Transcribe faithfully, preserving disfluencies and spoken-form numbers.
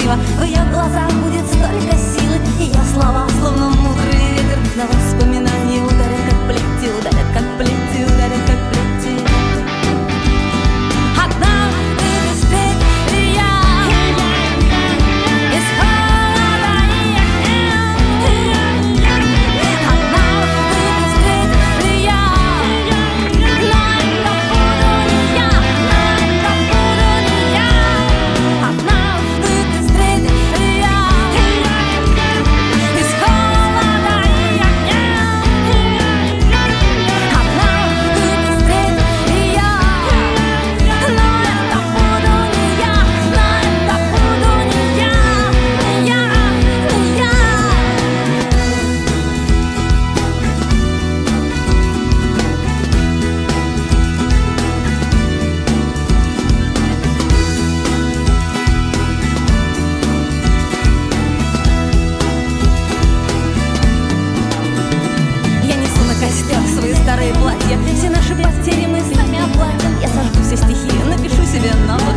красиво, в ее глазах будет столько силы. Ее слова, словно мудрый ветер, на воспоминания ударят как плети, ударят как плети, ударят как плети. Однажды ты встретишь ее из холода и огня. Однажды ты встретишь ее, но это буду не я, но это буду не я. Однажды ты встретишь ее из холода и огня. Однажды ты встретишь ее, но это буду не я, но это буду не я, не я, не я. Я несу на костер свои старые платья, все наши потери мы сами оплатим. Я сожгу все стихи, напишу себе новое.